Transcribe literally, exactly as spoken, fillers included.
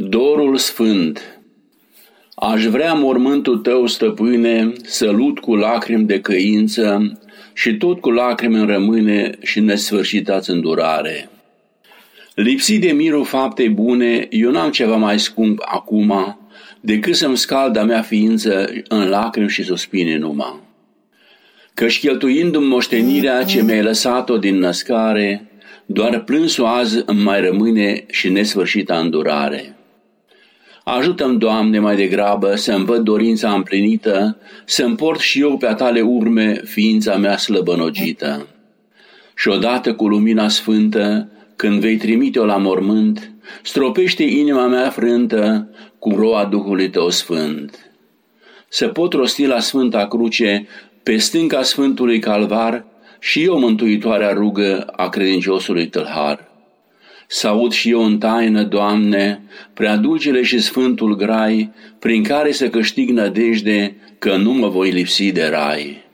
Dorul sfânt. Aș vrea mormântul tău, stăpâne, să lut cu lacrimi de căință și tot cu lacrimi îmi rămâne și nesfârșitați îndurare. Lipsit de mirul faptei bune, eu n-am ceva mai scump acum decât să-mi scald a mea ființă în lacrimi și suspine numai. Căci cheltuindu-mi moștenirea ce mi-ai lăsat-o din născare, doar plânsul azi îmi mai rămâne și nesfârșita îndurare. Ajută-mi, Doamne, mai degrabă să-mi văd dorința împlinită, să-mi port și eu pe-a tale urme ființa mea slăbănogită. Și odată cu lumina sfântă, când vei trimite-o la mormânt, stropește inima mea frântă cu roa Duhului tău sfânt. Să pot rosti la Sfânta Cruce, pe stânca Sfântului Calvar, și eu mântuitoarea rugă a credinciosului tâlhar. Să aud și eu în taină, Doamne, prea dulcele și sfântul grai, prin care să câștig nădejde că nu mă voi lipsi de rai.